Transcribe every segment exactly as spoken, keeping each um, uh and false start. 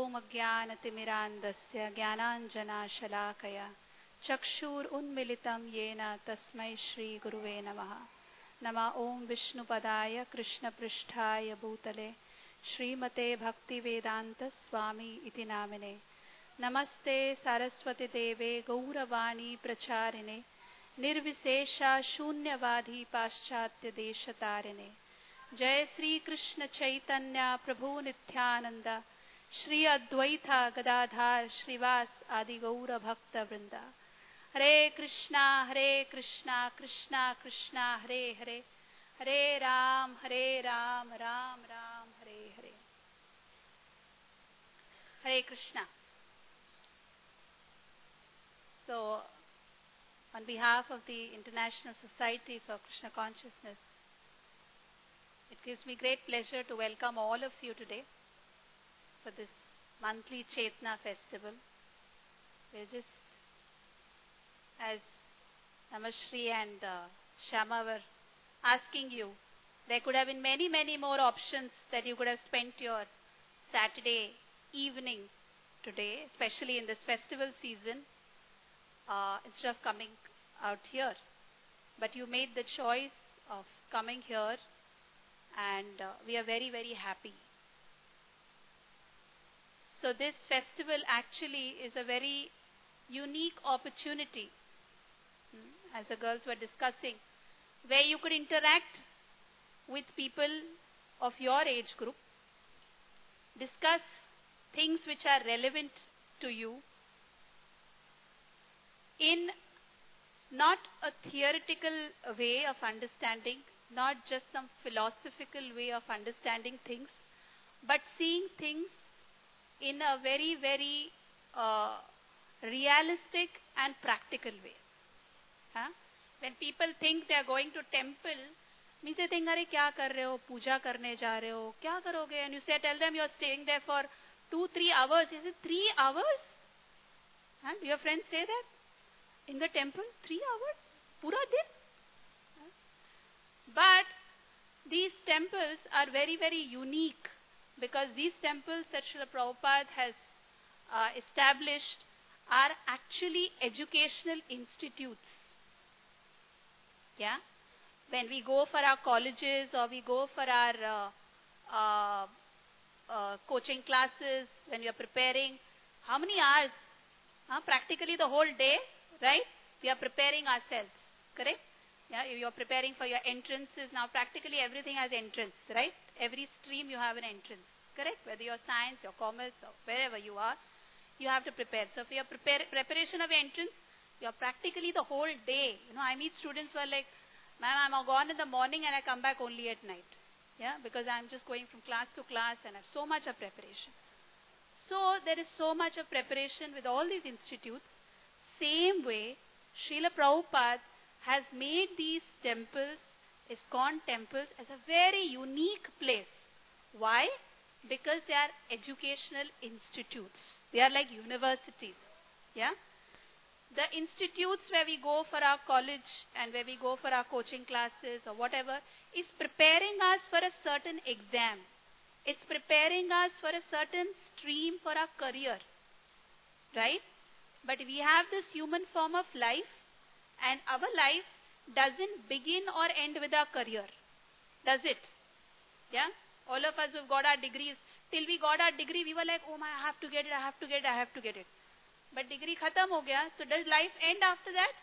ॐ अज्ञानतिमिरान्धस्य ज्ञानाञ्जनाशलाकया चक्षुरुन्मिलितं येन तस्मै श्रीगुरुवे नमः। नमः ॐ विष्णुपदाय कृष्णपृष्ठाय भूतले श्रीमते भक्तिवेदान्त स्वामी इति नामिने। नमस्ते सरस्वती देवे गौरवाणी प्रचारिणे निर्विशेषा शून्यवादी पाश्चात्य देशतारिणे। जय श्री कृष्ण चैतन्य प्रभु नित्यानंद श्री अद्वैता गदाधार श्रीवास आदि गौर भक्त वृंदा। हरे कृष्णा हरे कृष्णा कृष्णा कृष्णा हरे हरे, हरे राम हरे Ram Ram Ram Hare Hare. Hare Krishna. So, on behalf of the International Society for Krishna Consciousness, it gives me great pleasure to welcome all of you today for this monthly Chetna festival. We're just, as Namashri and uh, Shama were asking you, there could have been many, many more options that you could have spent your Saturday evening today, especially in this festival season, uh, instead of coming out here. But you made the choice of coming here, and uh, we are very, very happy. So this festival actually is a very unique opportunity, hmm, as the girls were discussing, where you could interact with people of your age group, discuss things which are relevant to you in not a theoretical way of understanding, not just some philosophical way of understanding things, but seeing things in a very, very uh, realistic and practical way. Huh? When people think they are going to temple, means they think, "Arey, kya kar rahe ho? Puja karne ja rahe ho? Kya karoge?" And you say, tell them you are staying there for two, three hours. You say, three hours? Huh? Do your friends say that? In the temple, three hours? Pura din? Huh? But these temples are very, very unique, because these temples that Srila Prabhupada has uh, established are actually educational institutes. Yeah? When we go for our colleges or we go for our uh, uh, uh, coaching classes, when we are preparing, how many hours? Huh? Practically the whole day, right? We are preparing ourselves, correct? Yeah, you are preparing for your entrances. Now practically everything has entrance, right? Every stream you have an entrance, correct? Whether you're science, your commerce, or wherever you are, you have to prepare. So for your prepare, preparation of entrance, you are practically the whole day. You know, I meet students who are like, "Ma'am, I'm gone in the morning and I come back only at night." Yeah, because I'm just going from class to class and I have so much of preparation. So there is so much of preparation with all these institutes. Same way, Srila Prabhupada has made these temples, ISKCON temples, as a very unique place. Why? Because they are educational institutes. They are like universities. Yeah? The institutes where we go for our college and where we go for our coaching classes or whatever is preparing us for a certain exam. It's preparing us for a certain stream for our career. Right? But we have this human form of life, and our life doesn't begin or end with our career. Does it? Yeah? All of us who've got our degrees, till we got our degree, we were like, "Oh my, I have to get it, I have to get it, I have to get it." But degree khatam ho gaya, so does life end after that?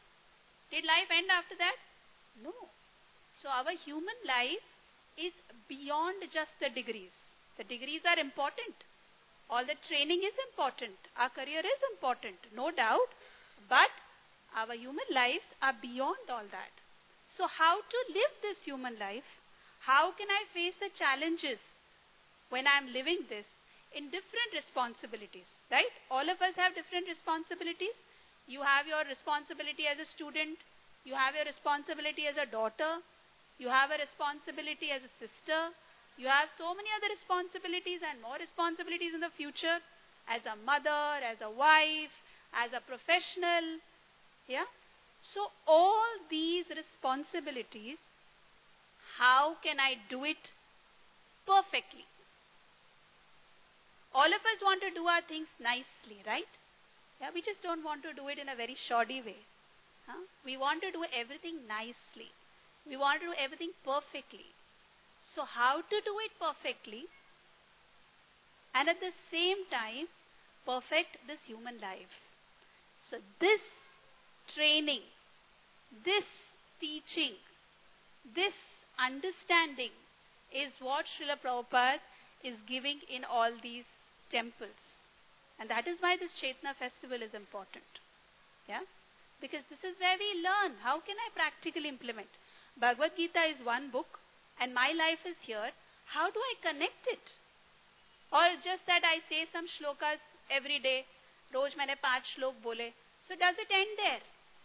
Did life end after that? No. So our human life is beyond just the degrees. The degrees are important. All the training is important. Our career is important, no doubt. But our human lives are beyond all that. So how to live this human life? How can I face the challenges when I'm living this in different responsibilities, right? All of us have different responsibilities. You have your responsibility as a student. You have your responsibility as a daughter. You have a responsibility as a sister. You have so many other responsibilities and more responsibilities in the future, as a mother, as a wife, as a professional. Yeah? So all these responsibilities, how can I do it perfectly? All of us want to do our things nicely, right? Yeah, we just don't want to do it in a very shoddy way. Huh? We want to do everything nicely. We want to do everything perfectly. So how to do it perfectly and at the same time perfect this human life? So this training, this teaching, this understanding is what Srila Prabhupada is giving in all these temples. And that is why this Chaitanya festival is important. Yeah? Because this is where we learn. How can I practically implement? Bhagavad Gita is one book and my life is here. How do I connect it? Or just that I say some shlokas every day. Roj maine पांच श्लोक बोले. So does it end there?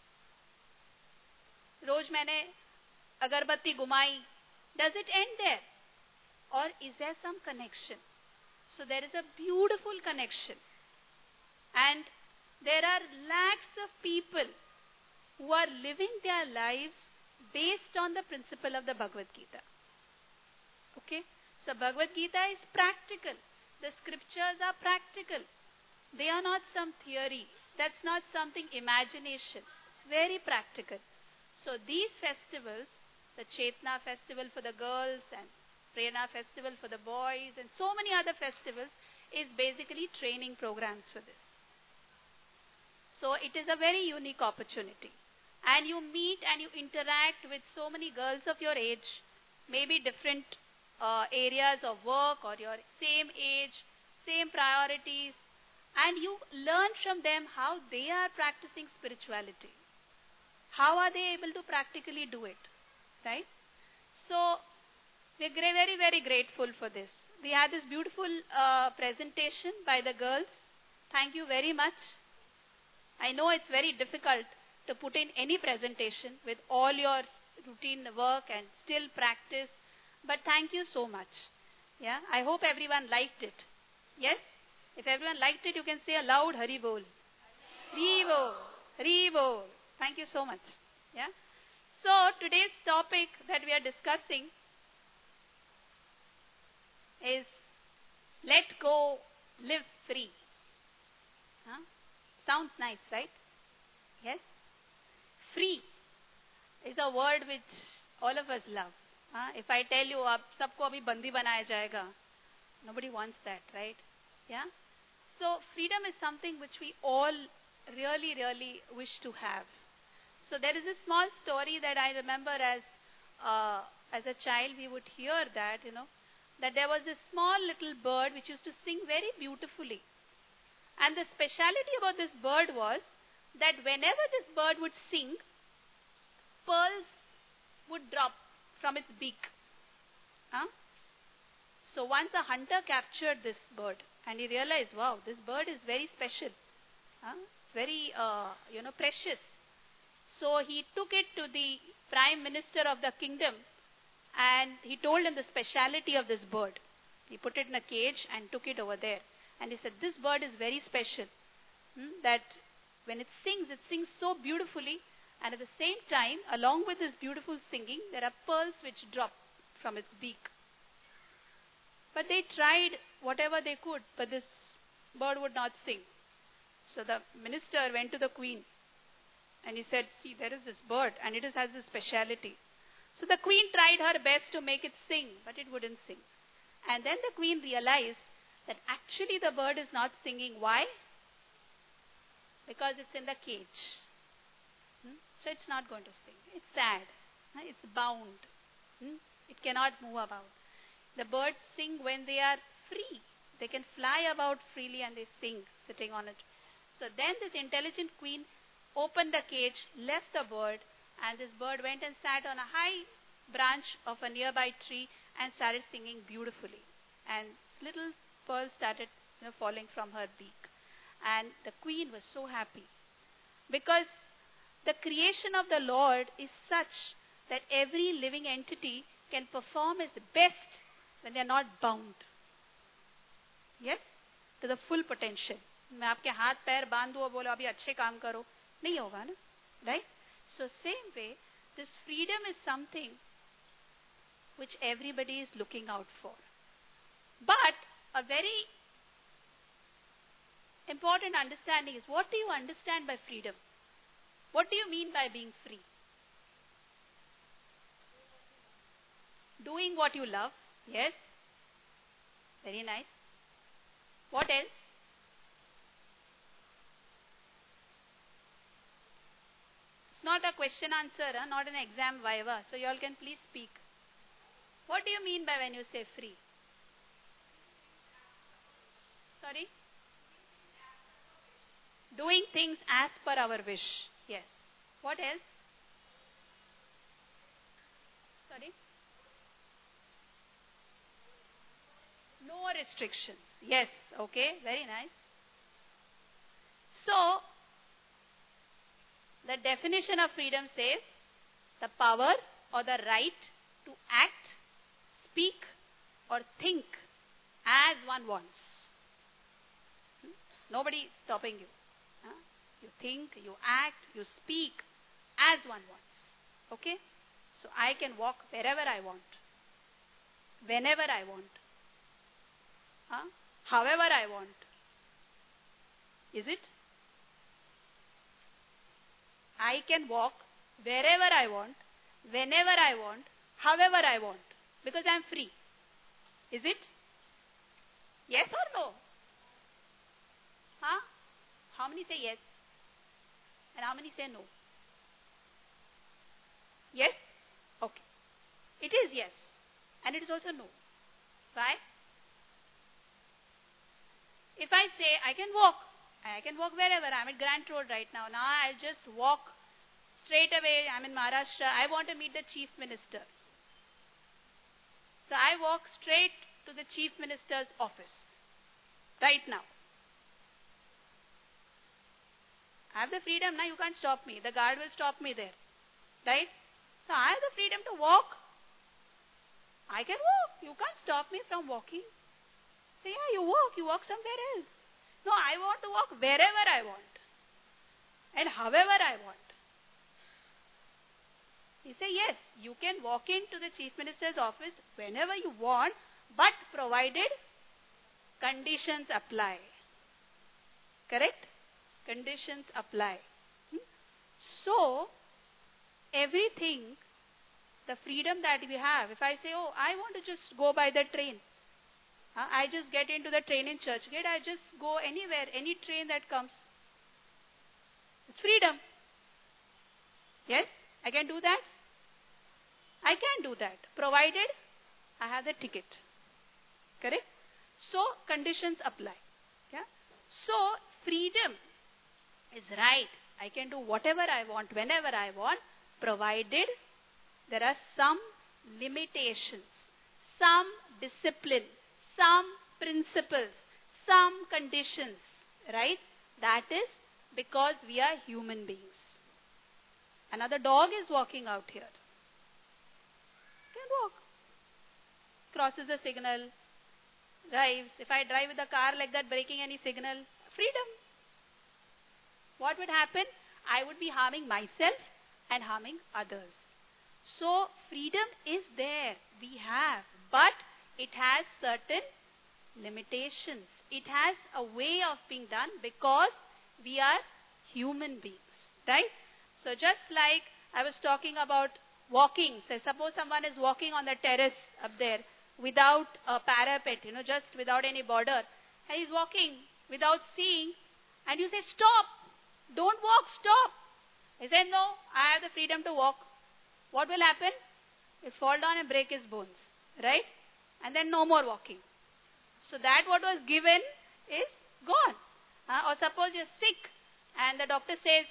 रोज मैंने अगरबत्ती घुमाई. Does it end there? Or is there some connection? So there is a beautiful connection. And there are lakhs of people who are living their lives based on the principle of the Bhagavad Gita. Okay? So Bhagavad Gita is practical. The scriptures are practical. They are not some theory. That's not something imagination. It's very practical. So these festivals, the Chaitanya festival for the girls and Prerna festival for the boys and so many other festivals is basically training programs for this. So it is a very unique opportunity. And you meet and you interact with so many girls of your age, maybe different uh, areas of work or your same age, same priorities, and you learn from them how they are practicing spirituality. How are they able to practically do it? Right? So, we are very, very grateful for this. We had this beautiful uh, presentation by the girls. Thank you very much. I know it's very difficult to put in any presentation with all your routine work and still practice. But thank you so much. Yeah, I hope everyone liked it. Yes? If everyone liked it, you can say a loud Hari Bol. Hari Bol. Hari Bol. Thank you so much. Yeah. So today's topic that we are discussing is let go, live free. Huh? Sounds nice, right? Yes? Free is a word which all of us love. Huh? If I tell you, ab sabko abhi bandi banaya jayega, nobody wants that, right? Yeah? So freedom is something which we all really, really wish to have. So there is a small story that I remember as uh, as a child we would hear that, you know, that there was this small little bird which used to sing very beautifully. And the speciality about this bird was that whenever this bird would sing, pearls would drop from its beak. Huh? So once a hunter captured this bird and he realized, wow, this bird is very special. Huh? It's very, uh, you know, precious. So he took it to the prime minister of the kingdom and he told him the speciality of this bird. He put it in a cage and took it over there. And he said, this bird is very special. Hmm, that when it sings, it sings so beautifully. And at the same time, along with this beautiful singing, there are pearls which drop from its beak. But they tried whatever they could, but this bird would not sing. So the minister went to the queen. And he said, see, there is this bird and it has this speciality. So the queen tried her best to make it sing, but it wouldn't sing. And then the queen realized that actually the bird is not singing. Why? Because it's in the cage. Hmm? So it's not going to sing. It's sad. It's bound. Hmm? It cannot move about. The birds sing when they are free. They can fly about freely and they sing sitting on it. So then this intelligent queen opened the cage, left the bird, and this bird went and sat on a high branch of a nearby tree and started singing beautifully. And little pearls started, you know, falling from her beak. And the queen was so happy because the creation of the Lord is such that every living entity can perform its best when they are not bound. Yes? To the full potential. मैं आपके हाथ पैर बांध दूँ और बोलो अभी अच्छे काम करो, नहीं होगा ना, right? So same way, this freedom is something which everybody is looking out for. But a very important understanding is, what do you understand by freedom? What do you mean by being free? Doing what you love. Yes. Very nice. What else? It's not a question answer, huh? Not an exam viva. So you all can please speak. What do you mean by when you say free? Sorry? Doing things as per our wish. Yes. What else? Sorry? No restrictions. Yes. Okay. Very nice. So, the definition of freedom says the power or the right to act, speak or think as one wants. Hmm? Nobody is stopping you. Huh? You think, you act, you speak as one wants. Okay? So I can walk wherever I want. Whenever I want. Huh? However I want. Is it? I can walk wherever I want, whenever I want, however I want. Because I am free. Is it? Yes or no? Huh? How many say yes? And how many say no? Yes? Okay. It is yes. And it is also no. Why? If I say I can walk, I can walk wherever. I'm at Grant Road right now. Now I'll just walk straight away. I'm in Maharashtra. I want to meet the Chief Minister. So I walk straight to the Chief Minister's office. Right now. I have the freedom now. You can't stop me. The guard will stop me there. Right? So I have the freedom to walk. I can walk. You can't stop me from walking. So yeah, you walk. You walk somewhere else. No, I want to walk wherever I want. And however I want. He say, yes, you can walk into the Chief Minister's office whenever you want, but provided conditions apply. Correct? Conditions apply. Hmm? So, everything, the freedom that we have, if I say, oh, I want to just go by the train. Uh, I just get into the train in Churchgate. I just go anywhere, any train that comes. It's freedom. Yes, I can do that. I can do that, provided I have the ticket. Correct? So, conditions apply. Yeah? So, freedom is right. I can do whatever I want, whenever I want, provided there are some limitations, some discipline, some principles, some conditions, right? That is because we are human beings. Another dog is walking out here. Can walk. Crosses the signal, drives. If I drive with a car like that, breaking any signal, freedom. What would happen? I would be harming myself and harming others. So, freedom is there. We have. But it has certain limitations. It has a way of being done because we are human beings. Right? So, just like I was talking about walking. So, suppose someone is walking on the terrace up there without a parapet, you know, just without any border. And he's walking without seeing. And you say, stop. Don't walk, stop. He said, no, I have the freedom to walk. What will happen? He'll fall down and break his bones. Right? And then no more walking. So that what was given is gone. Uh, or suppose you're sick and the doctor says,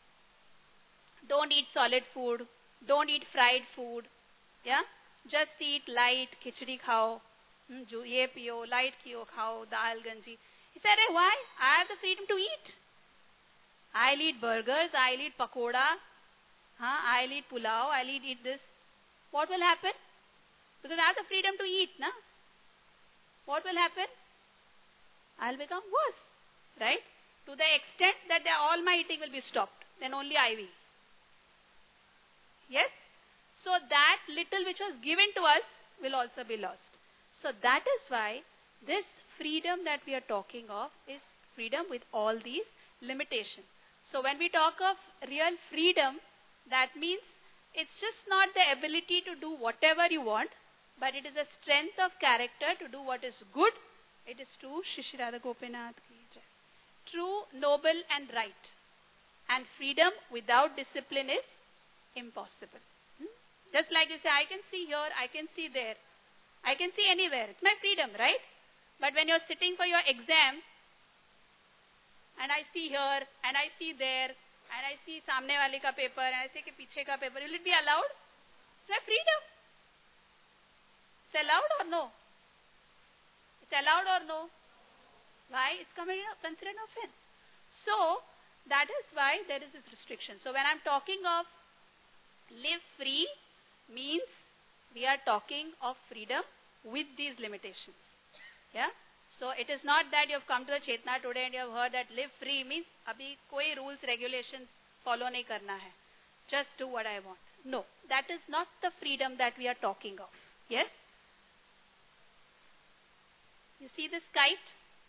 don't eat solid food. Don't eat fried food. Yeah? Just eat light, khichdi khao. Hmm, ye piyo, light kiyo khao, dal ganji. He said, hey, why? I have the freedom to eat. I'll eat burgers, I'll eat pakoda, huh? I'll eat pulao, I'll eat, eat this. What will happen? Because I have the freedom to eat, na? What will happen? I'll become worse, right? To the extent that the, all my eating will be stopped. Then only I will. Yes? So that little which was given to us will also be lost. So that is why this freedom that we are talking of is freedom with all these limitations. So when we talk of real freedom, that means it's just not the ability to do whatever you want, but it is a strength of character to do what is good. It is true, Shri Radha Gopinath ki jai. True, noble and right. And freedom without discipline is impossible. Hmm? Just like you say, I can see here, I can see there. I can see anywhere. It's my freedom, right? But when you're sitting for your exam, and I see here, and I see there, and I see samne wale ka paper, and I see ke piche ka paper, will it be allowed? It's my freedom. It's allowed or no? It's allowed or no? Why? It's considered an offense. So, that is why there is this restriction. So, when I'm talking of live free, means we are talking of freedom with these limitations. Yeah? So, it is not that you have come to the Chetna today and you have heard that live free means abhi koi rules, regulations follow nahi karna hai. Just do what I want. No, that is not the freedom that we are talking of. Yes? You see this kite?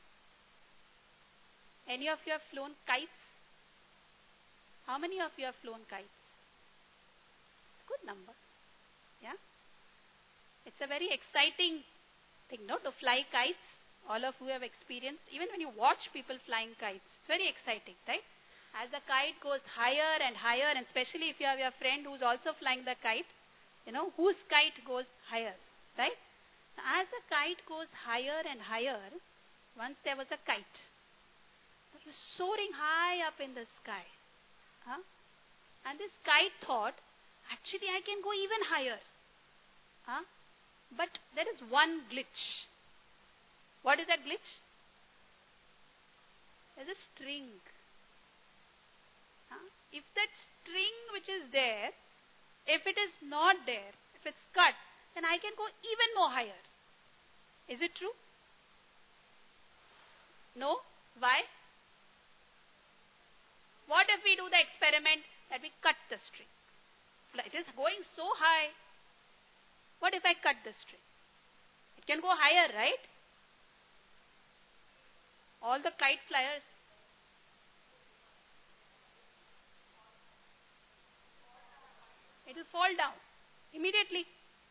Any of you have flown kites? How many of you have flown kites? It's a good number. Yeah? It's a very exciting thing, no? To fly kites. All of you have experienced. Even when you watch people flying kites, it's very exciting, right? As the kite goes higher and higher, and especially if you have your friend who's also flying the kite, you know, whose kite goes higher, right? As the kite goes higher and higher, once there was a kite that was soaring high up in the sky. Huh? And this kite thought, actually I can go even higher. Huh? But there is one glitch. What is that glitch? There's a string. Huh? If that string which is there, if it is not there, if it's cut, then I can go even more higher. Is it true? No? Why? What if we do the experiment that we cut the string? It is going so high. What if I cut the string? It can go higher, right? All the kite flyers. It will fall down immediately.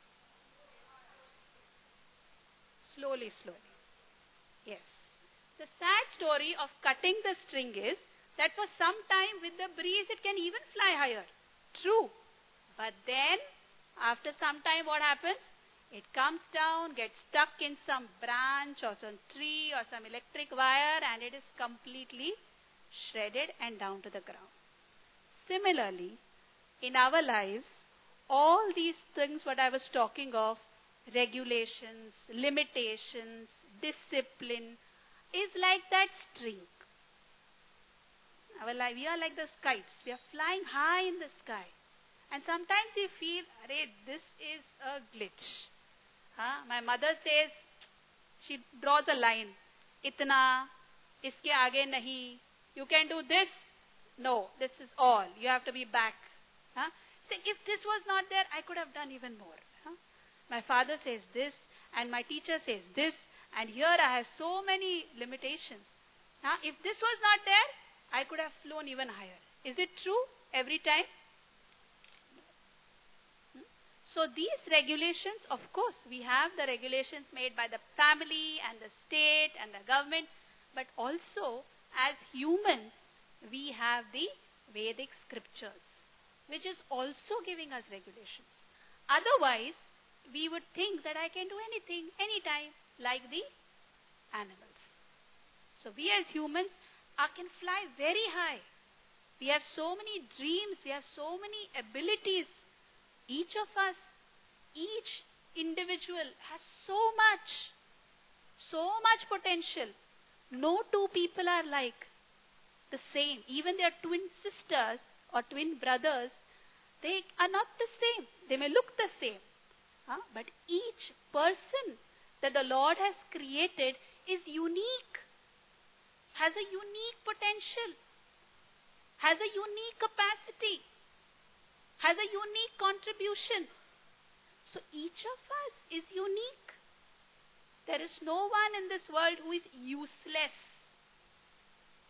Slowly, slowly. Yes. The sad story of cutting the string is that for some time with the breeze it can even fly higher. True. But then after some time what happens? It comes down, gets stuck in some branch or some tree or some electric wire, and it is completely shredded and down to the ground. Similarly, in our lives, all these things what I was talking of, regulations, limitations, discipline, is like that string. Our life, we are like the kites. We are flying high in the sky. And sometimes we feel, arey, this is a glitch. Huh? My mother says, she draws a line. Itna, iske aage nahi. You can do this. No, this is all. You have to be back. Huh? So if this was not there, I could have done even more. Huh? My father says this, and my teacher says this, and here I have so many limitations. Huh? If this was not there, I could have flown even higher. Is it true every time? So these regulations, of course, we have the regulations made by the family and the state and the government, but also as humans, we have the Vedic scriptures, which is also giving us regulations. Otherwise, we would think that I can do anything, anytime, like the animals. So we as humans are, can fly very high. We have so many dreams, we have so many abilities. Each of us, each individual has so much, so much potential. No two people are like the same. Even their twin sisters or twin brothers, they are not the same. They may look the same. Huh? But each person that the Lord has created is unique, has a unique potential, has a unique capacity, has a unique contribution. So each of us is unique. There is no one in this world who is useless.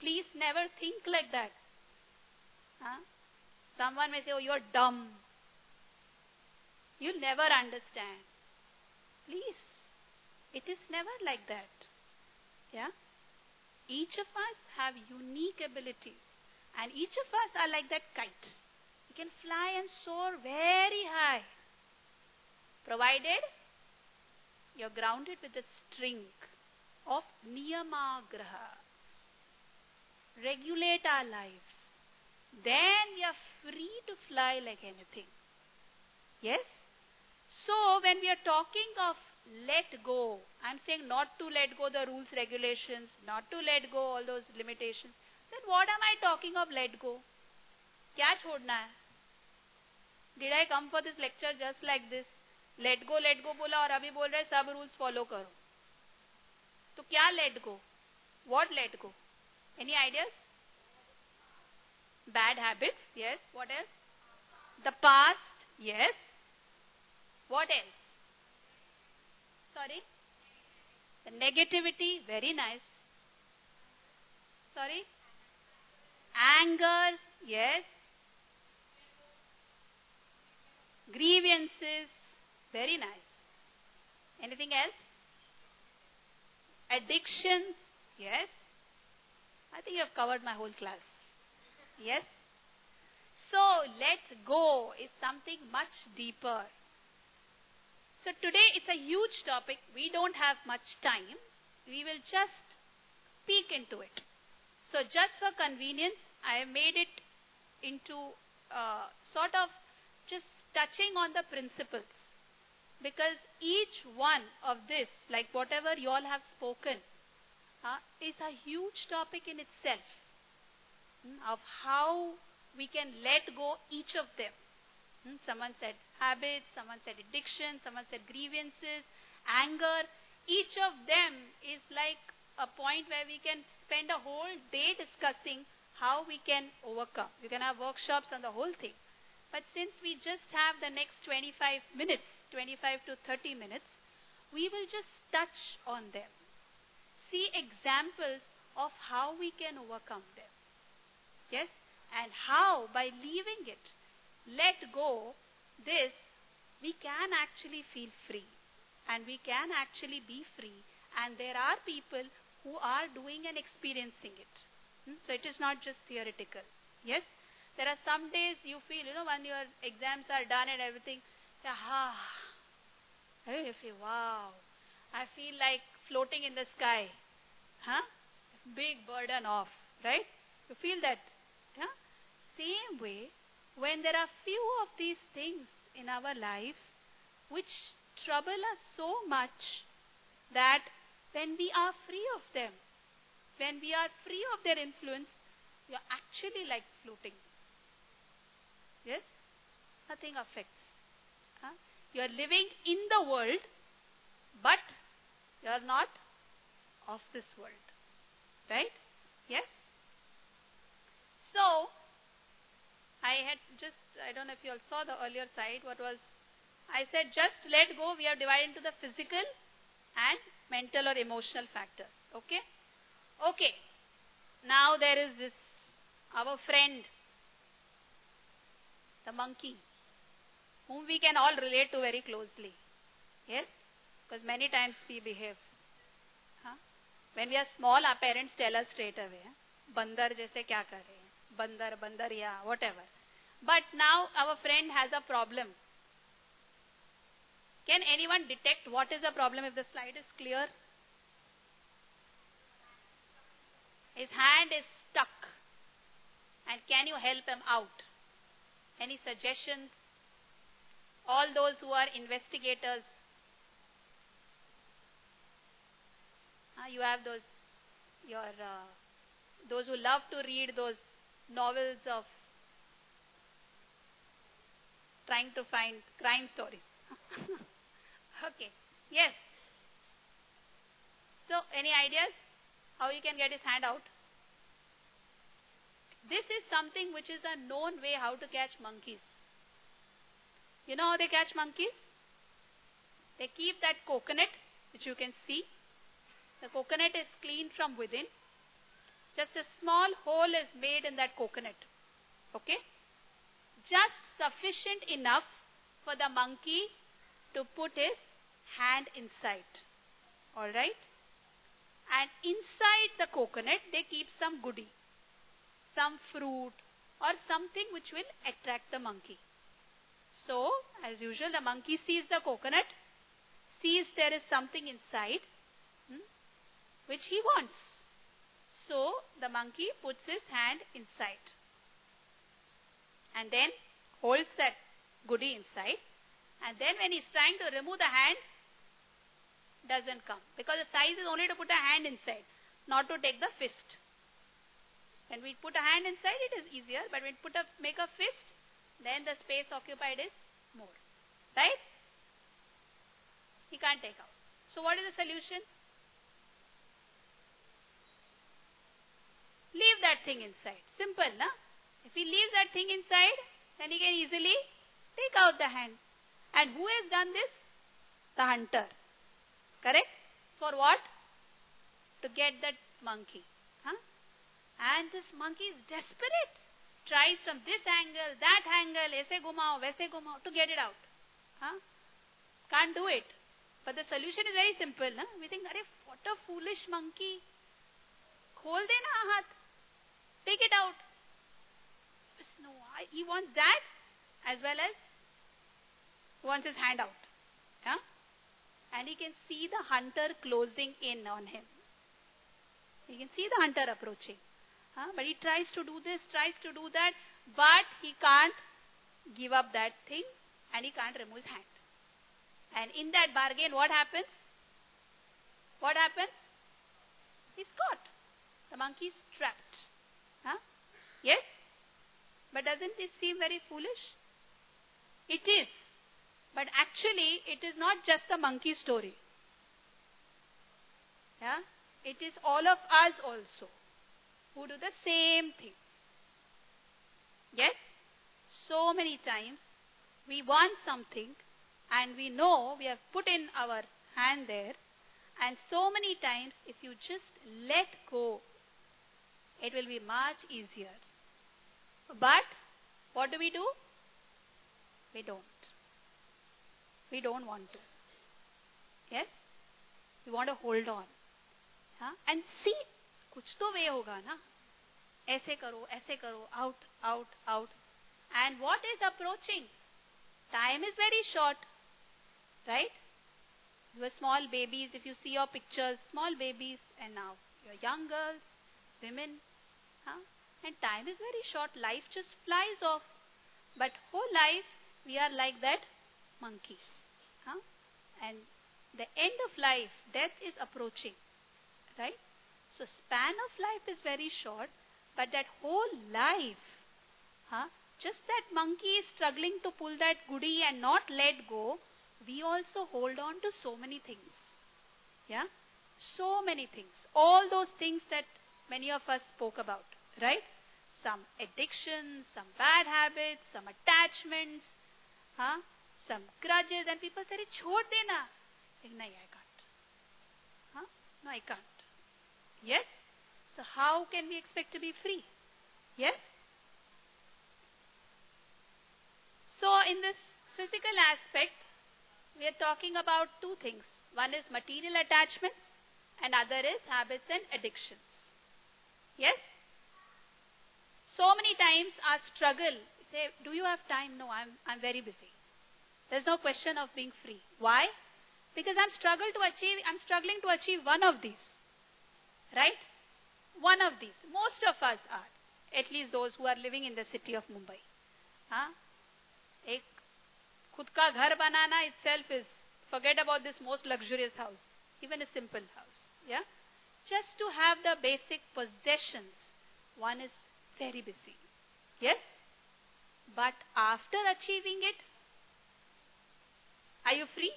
Please never think like that. Huh? Someone may say, oh, you're dumb. You'll never understand. Please. It is never like that. Yeah? Each of us have unique abilities. And each of us are like that kite. We can fly and soar very high. Provided you're grounded with the string of Niyamagraha. Regulate our life. Then we are free to fly like anything. Yes? So when we are talking of let go, I'm saying not to let go the rules, regulations, not to let go all those limitations. Then what am I talking of let go? क्या छोड़ना है? Did I come for this lecture just like this? Let go, let go बोला और अभी बोल रहे सब rules follow करो. तो क्या let go? What let go? Any ideas? Bad habits, yes. What else? The past, yes. What else? Sorry? The negativity, very nice. Sorry? Anger, yes. Grievances, very nice. Anything else? Addictions, yes. I think you have covered my whole class. Yes? So, let go is something much deeper. So today it's a huge topic. We don't have much time. We will just peek into it. So just for convenience, I have made it into uh, sort of just touching on the principles. Because each one of this, like whatever you all have spoken, uh, is a huge topic in itself. Hmm, of how we can let go each of them. Hmm, someone said habits, someone said addiction, someone said grievances, anger. Each of them is like a point where we can spend a whole day discussing how we can overcome. We can have workshops on the whole thing. But since we just have the next twenty-five minutes, twenty-five to thirty minutes, we will just touch on them. See examples of how we can overcome them. Yes? And how, by leaving it, let go, this, we can actually feel free. And we can actually be free. And there are people who are doing and experiencing it. Hmm? So it is not just theoretical. Yes? There are some days you feel, you know, when your exams are done and everything, ah, you feel, wow, I feel like floating in the sky. Huh? Big burden off, right? You feel that? Yeah? Same way, when there are few of these things in our life which trouble us so much that when we are free of them, when we are free of their influence, you are actually like floating. Yes? Nothing affects. Huh? You are living in the world, but you are not of this world. Right? Yes? So, I had just, I don't know if you all saw the earlier slide, what was, I said just let go, we have divided into the physical and mental or emotional factors. Okay? Okay. Now there is this, our friend, the monkey, whom we can all relate to very closely. Yes? Because many times we behave. Huh? When we are small, our parents tell us straight away, huh? Bandar jaise kya kar rahe hain? Bandar, bandariya, whatever. But now our friend has a problem. Can anyone detect what is the problem if the slide is clear? His hand is stuck. And can you help him out? Any suggestions? All those who are investigators. Uh, you have those, your, uh, those who love to read those novels of trying to find crime stories. Okay. Yes. So, any ideas how you can get his hand out? This is something which is a known way how to catch monkeys. You know how they catch monkeys? They keep that coconut, which you can see. The coconut is cleaned from within. Just a small hole is made in that coconut. Okay? Just sufficient enough for the monkey to put his hand inside. Alright? And inside the coconut, they keep some goodie. Some fruit or something which will attract the monkey. So, as usual, the monkey sees the coconut, sees there is something inside, hmm, which he wants. So, the monkey puts his hand inside. And then holds that goodie inside. And then when he's trying to remove the hand, doesn't come. Because the size is only to put a hand inside, not to take the fist. When we put a hand inside, it is easier. But when we put a, make a fist, then the space occupied is more. Right? He can't take out. So what is the solution? Leave that thing inside. Simple, na? If he leaves that thing inside, then he can easily take out the hand. And who has done this? The hunter. Correct? For what? To get that monkey. Huh? And this monkey is desperate. Tries from this angle, that angle, aise gumao, waise gumao, to get it out. Huh? Can't do it. But the solution is very simple. Na? We think, Arey, what a foolish monkey. Khol de na haath. Take it out. No, I, he wants that as well as wants his hand out. Yeah? And he can see the hunter closing in on him. He can see the hunter approaching. Huh? But he tries to do this, tries to do that, but he can't give up that thing and he can't remove his hand. And in that bargain, what happens? What happens? He's caught. The monkey is trapped. Huh? Yes? But doesn't it seem very foolish? It is. But actually, it is not just the monkey story. Yeah? It is all of us also who do the same thing. Yes? So many times we want something and we know we have put in our hand there, and so many times if you just let go, it will be much easier. But what do we do? We don't. We don't want to. Yes? We want to hold on. Huh? And see, kuch to way hoga na. Aise karo, aise karo, out, out, out. And what is approaching? Time is very short. Right? You were small babies, if you see your pictures, small babies, and now you're young girls, women. Huh? And time is very short. Life just flies off. But whole life, we are like that monkey. Huh? And the end of life, death is approaching. Right? So span of life is very short, but that whole life, huh? Just that monkey is struggling to pull that goodie and not let go, we also hold on to so many things. Yeah? So many things. All those things that many of us spoke about. Right? Some addictions, some bad habits, some attachments, huh? Some grudges, and people say, chhod dena. Say, no, I can't. Huh? No, I can't. Yes? So how can we expect to be free? Yes? So in this physical aspect, we are talking about two things. One is material attachment and other is habits and addictions. Yes? So many times our struggle, say, do you have time? No, I'm, I'm very busy. There's no question of being free. Why? Because I'm struggle to achieve, I'm struggling to achieve one of these. Right? One of these. Most of us are. At least those who are living in the city of Mumbai. Huh? Ek khud ka ghar banana itself is, forget about this most luxurious house. Even a simple house. Yeah? Just to have the basic possessions, one is very busy. Yes? But after achieving it, are you free?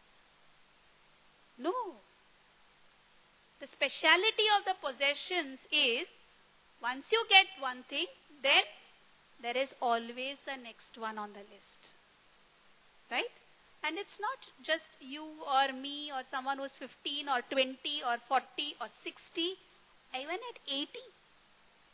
No. The speciality of the possessions is, once you get one thing, then there is always a next one on the list. Right? And it's not just you or me or someone who's fifteen or twenty or forty or sixty, even at eighty.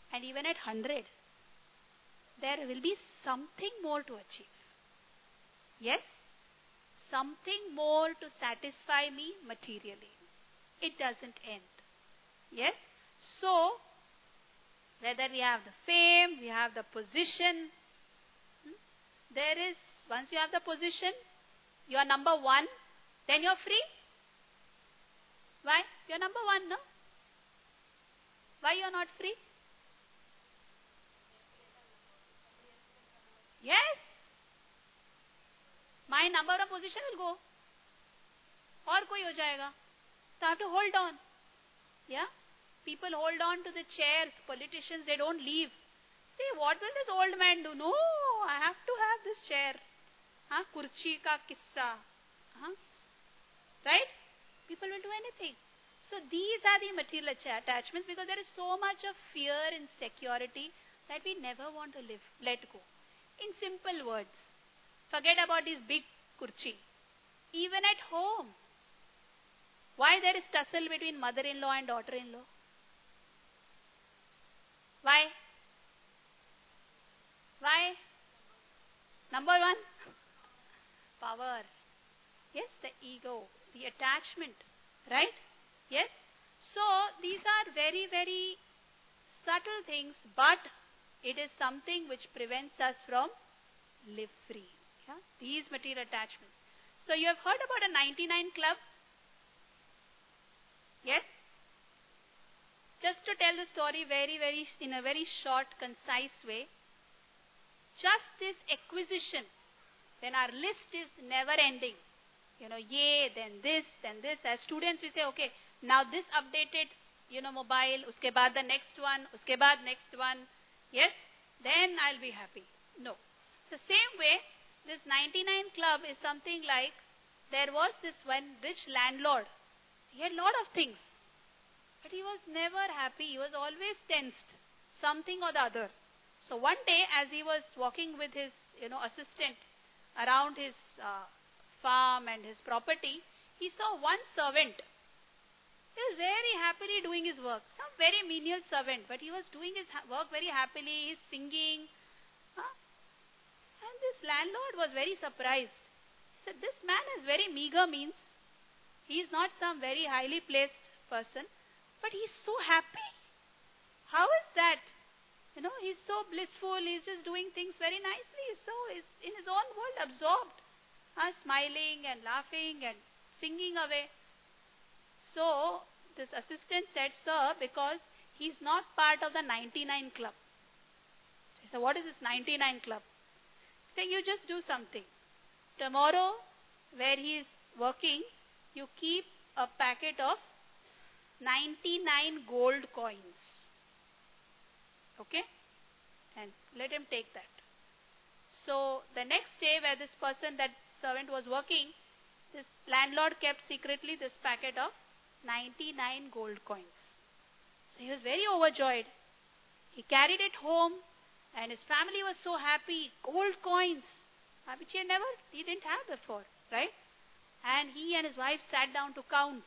And even at one hundred, there will be something more to achieve. Yes? Something more to satisfy me materially. It doesn't end. Yes? So, whether we have the fame, we have the position, hmm, there is, once you have the position, you are number one, then you are free. Why? You are number one, no? Why you are not free? Yes. My number one position will go. और कोई हो जाएगा. So I have to hold on. Yeah? People hold on to the chairs. Politicians, they don't leave. See, what will this old man do? No, I have to have this chair. Huh? Kurchi ka kissa. Huh? Right? People will do anything. So these are the material attachments, because there is so much of fear and insecurity that we never want to live, let go. In simple words, forget about this big kurchi. Even at home, why there is tussle between mother-in-law and daughter-in-law? Why? Why? Number one, power. Yes, the ego, the attachment, right? Yes? So, these are very, very subtle things, but it is something which prevents us from live free. Yeah? These material attachments. So, you have heard about a ninety-nine club? Yes? Just to tell the story very, very, in a very short, concise way, just this acquisition, when our list is never ending, you know, yay, then this, then this, as students we say, okay, now this updated, you know, mobile, uske baad the next one, uske baad next one, yes, then I'll be happy. No. So same way, this ninety-nine club is something like, there was this one rich landlord. He had a lot of things, but he was never happy. He was always tensed, something or the other. So one day, as he was walking with his, you know, assistant around his uh, farm and his property, he saw one servant. He was very happily doing his work. Some very menial servant, but he was doing his work very happily. He's singing. Huh? And this landlord was very surprised. He said, this man has very meager means. He is not some very highly placed person, but he's so happy. How is that? You know, he's so blissful. He's just doing things very nicely. So he's in his own world, absorbed, huh? Smiling and laughing and singing away. So this assistant said, sir, because he's not part of the ninety-nine club. He said, what is this ninety-nine club? He said, you just do something. Tomorrow, where he is working, you keep a packet of ninety-nine gold coins. Okay? And let him take that. So the next day, where this person, that servant was working, this landlord kept secretly this packet of ninety-nine gold coins. So he was very overjoyed. He carried it home, and his family was so happy. Gold coins, which he had never, he didn't have before, right? And he and his wife sat down to count.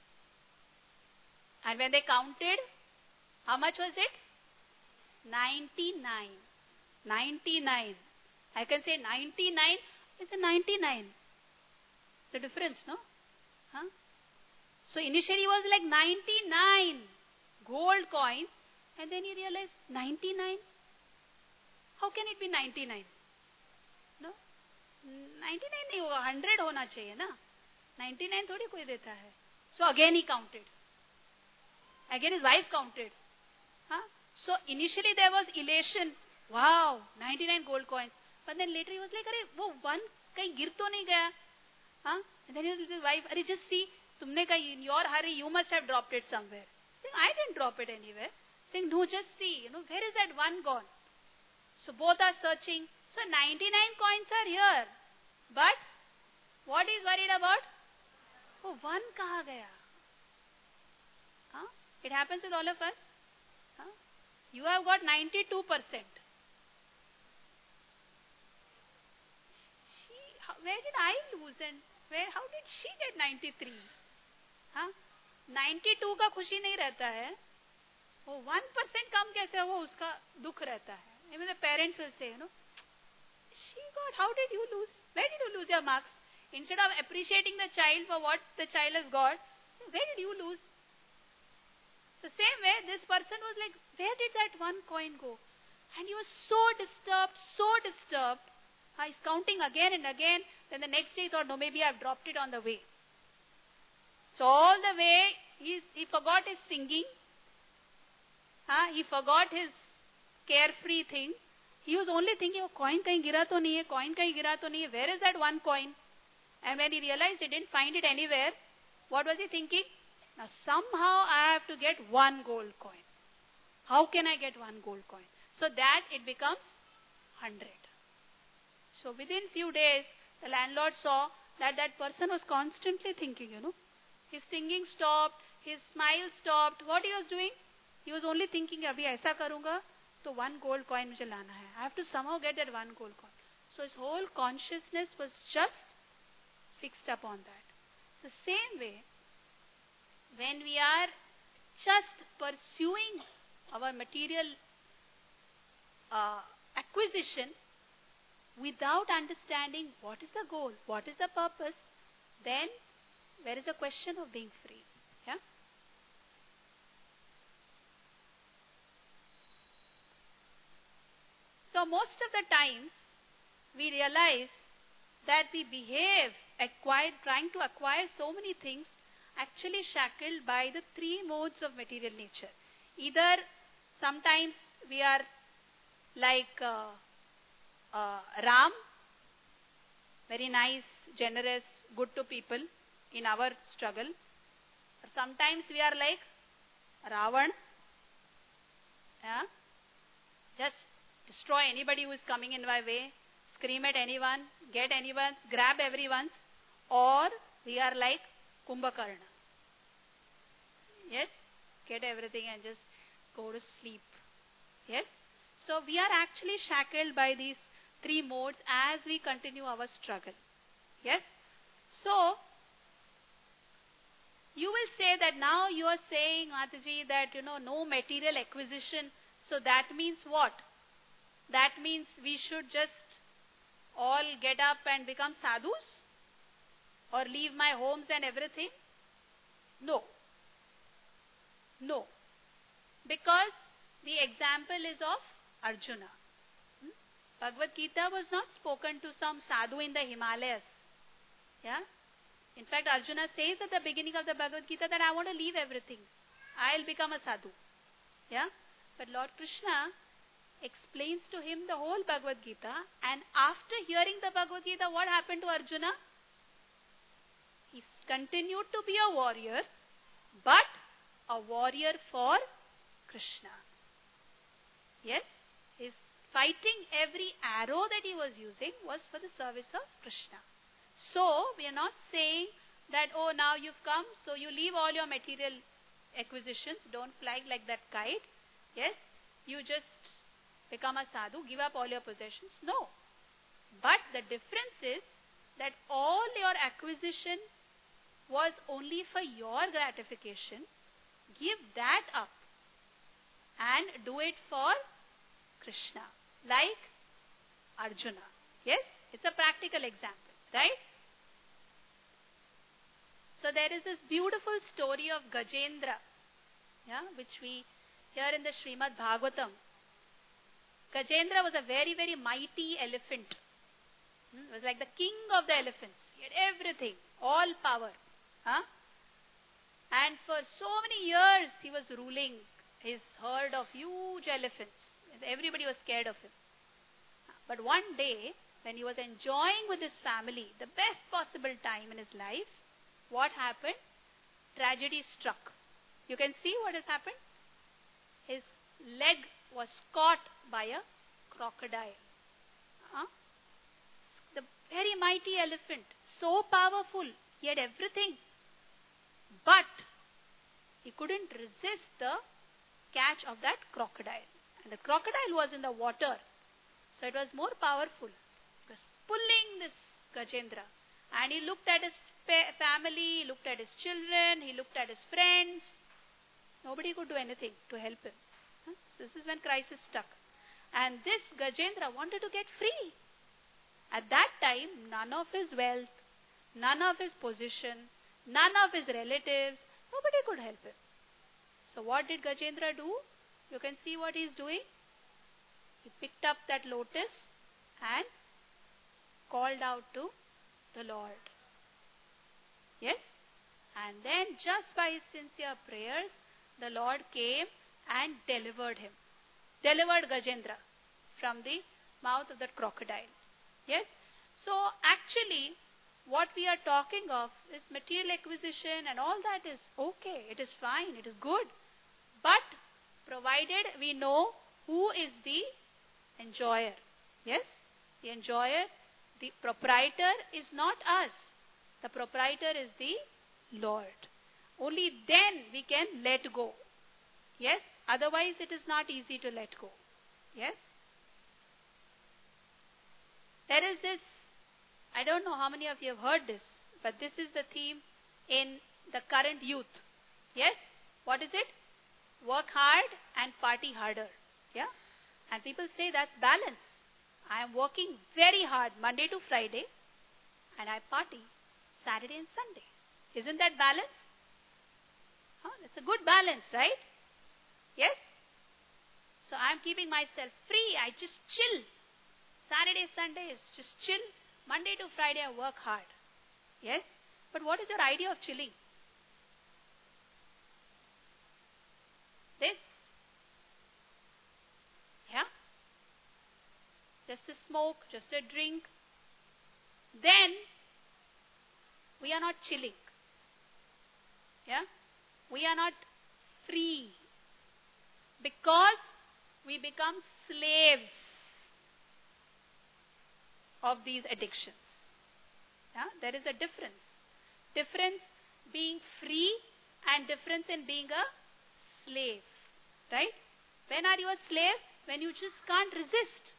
And when they counted, how much was it? ninety-nine. ninety-nine. I can say ninety-nine is a ninety-nine. The difference, no? Huh? So initially it was like ninety-nine gold coins, and then he realized ninety-nine. How can it be ninety-nine? No? ninety-nine नहीं होगा, one hundred होना चाहिए ना? ninety-nine थोड़ी कोई देता है. So again he counted. Again his wife counted. Huh? So initially there was elation. Wow, ninety-nine gold coins. But then later he was like, अरे वो one कहीं गिर तो नहीं गया? Huh? And then he was with his wife, अरे just see, तुमने कहीं, in your hurry you must have dropped it somewhere. Saying, I didn't drop it anywhere. Saying, no, just see, you know, where is that one gone? So both are searching. So ninety-nine coins are here. But what is worried about? Oh, one kaha gaya? Huh? It happens with all of us. Huh? You have got ninety-two percent. She, where did I lose, and where? How did she get ninety-three? Huh? ninety-two का खुशी नहीं रहता है. वो one percent कम कैसे वो उसका दुख रहता है. Even the parents will say, you know, she got, how did you lose? Where did you lose your marks? Instead of appreciating the child for what the child has got, where did you lose? So same way, this person was like, where did that one coin go? And he was so disturbed, so disturbed. Uh, he's counting again and again. Then the next day he thought, no, maybe I've dropped it on the way. So all the way, he's, he forgot his singing. Uh, he forgot his carefree thing. He was only thinking, oh, coin kahin gira to nahi hai, coin kahin gira to nahi hai. Where is that one coin? And when he realized he didn't find it anywhere, what was he thinking? Now somehow I have to get one gold coin. How can I get one gold coin? So that it becomes one hundred. So within few days, the landlord saw that that person was constantly thinking, you know. His singing stopped, his smile stopped. What he was doing? He was only thinking, abhi aisa karunga, to one gold coin mujhe lana hai. I have to somehow get that one gold coin. So his whole consciousness was just fixed upon that. So same way, when we are just pursuing our material uh, acquisition without understanding what is the goal, what is the purpose, then there is a question of being free. Yeah. So most of the times we realize that we behave acquire, trying to acquire so many things actually shackled by the three modes of material nature. Either sometimes we are like uh, uh, Ram, very nice, generous, good to people in our struggle. Or sometimes we are like Ravan, yeah? Just destroy anybody who is coming in my way, scream at anyone, get anyone, grab everyone's. Or we are like Kumbhakarna. Yes? Get everything and just go to sleep. Yes? So we are actually shackled by these three modes as we continue our struggle. Yes? So, you will say that now you are saying, Mataji, that, you know, no material acquisition. So that means what? That means we should just all get up and become sadhus? Or leave my homes and everything? No. No. Because the example is of Arjuna. Hmm? Bhagavad Gita was not spoken to some sadhu in the Himalayas. Yeah? In fact, Arjuna says at the beginning of the Bhagavad Gita that I want to leave everything. I'll become a sadhu. Yeah? But Lord Krishna explains to him the whole Bhagavad Gita, and after hearing the Bhagavad Gita, what happened to Arjuna? He continued to be a warrior, but a warrior for Krishna. Yes, his fighting, every arrow that he was using was for the service of Krishna. So, we are not saying that, oh, now you've come, so you leave all your material acquisitions, don't fly like that kite. Yes, you just become a sadhu, give up all your possessions. No. But the difference is that all your acquisition was only for your gratification. Give that up and do it for Krishna, like Arjuna. Yes, it's a practical example, right? So there is this beautiful story of Gajendra, yeah, which we hear in the Srimad Bhagavatam. Gajendra was a very, very mighty elephant. Hmm? It was like the king of the elephants. He had everything, all power. Huh? And for so many years, he was ruling his herd of huge elephants. Everybody was scared of him. But one day, when he was enjoying with his family, the best possible time in his life, what happened? Tragedy struck. You can see what has happened. His leg was caught by a crocodile. Huh? The very mighty elephant, so powerful, he had everything. But he couldn't resist the catch of that crocodile. And the crocodile was in the water. So it was more powerful. It was pulling this Gajendra. And he looked at his family, he looked at his children, he looked at his friends. Nobody could do anything to help him. Huh? So this is when crisis struck. And this Gajendra wanted to get free. At that time, none of his wealth, none of his position, none of his relatives, nobody could help him. So what did Gajendra do? You can see what he is doing. He picked up that lotus and called out to the Lord. Yes? And then just by his sincere prayers, the Lord came and delivered him. Delivered Gajendra from the mouth of that crocodile. Yes? So actually, what we are talking of is material acquisition and all that is okay. It is fine. It is good. But provided we know who is the enjoyer. Yes? The enjoyer, the proprietor is not us. The proprietor is the Lord. Only then we can let go. Yes? Otherwise it is not easy to let go. Yes? There is this, I don't know how many of you have heard this, but this is the theme in the current youth. Yes? What is it? Work hard and party harder. Yeah? And people say that's balance. I am working very hard Monday to Friday and I party Saturday and Sunday. Isn't that balance? Huh? It's a good balance, right? Yes? So I am keeping myself free. I just chill. Saturday, Sunday is just chill. Monday to Friday I work hard. Yes? But what is your idea of chilling? This? Yeah? Just a smoke, just a drink. Then we are not chilling. Yeah? We are not free. Because we become slaves of these addictions. Yeah? There is a difference. Difference being free and difference in being a slave. Right? When are you a slave? When you just can't resist.